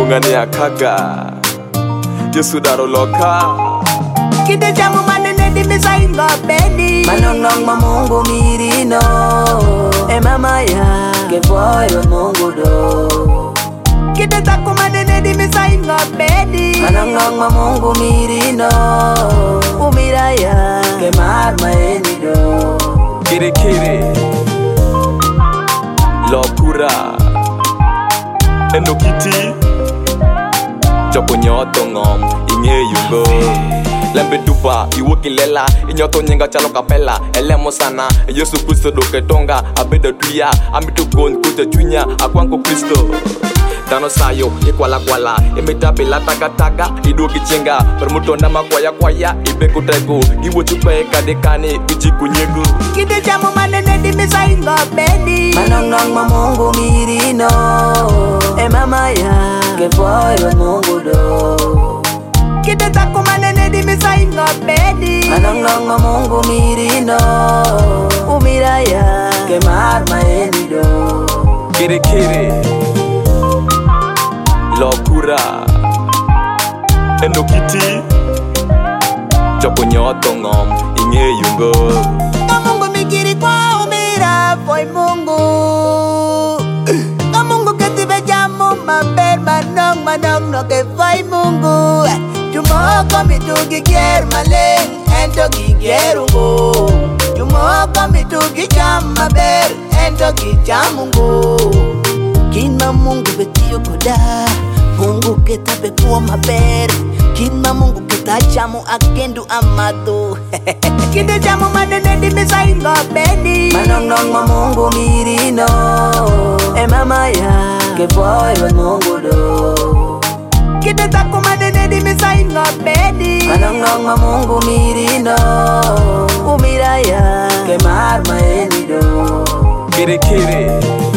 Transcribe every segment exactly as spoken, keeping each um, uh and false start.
Nyungani akaga Yesu daro loka Kita jamu manene di misainga beni Manong ma Mungu mirino E mama ya Ke boy Mungu do Kita taku manene di misainga beni Manong ma Mungu mirino Umira ya Ke mar maeni do Kiri kiri Lokura Eno kiti Chopo nyoto ngom Inge yungo Lembe dupa Iwoki lela Inyoto nyinga chalo kapela Elemo sana Yesu Kristo doke tonga Abeda tuya Amitu gon kute chunya Akwanko Kristo Dano sayo Ikwala kwala Imita bila taga taga Idu kichenga Permutonda makwaya kwaya Ibe kutego Iwo chupe kadekani Uji kunyegu Kita jamu manene di misainga beni Manong ma Mungu mirino E mama ya Ke boy Mungu do Kita taku manene di misainga beni Manong ma Mungu mirino Umira ya Ke mar maeni do Kiri kiri Lokura Eno kiti Chopo nyoto ngom Inge yungo Kamungu mikiri kwa umira Foi Mungu Kamungu ketibe jamu Maber manong manong no ke foi Mungu Jumoko mitugi kier maleng Ento giger ungu Jumoko mitugi jam maber Ento gijamungu Kina Mungu betio koda Mungu kita bekuwa maber Kina Mungu kita jamu agendu amado Kita jamu manene di misainga beni Manong ma Mungu mirino E mama ya Ke boy Mungu do Kita taku manene di misainga beni Manong ma Mungu mirino Umira ya Ke mar maeni do Kiri kiri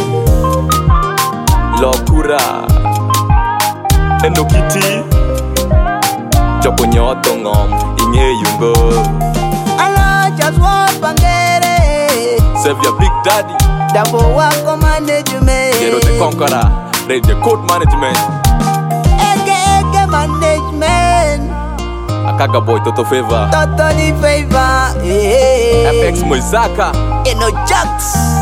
Lokura Eno kiti Chopo nyoto ngom Inge yungo Alo just wapangere Save your big daddy Dabo wako management Zero the conqueror Radio Code Management Ege ege management Akaga boy Toto Favor Totally favor eh. F X Moizaka Eno Jax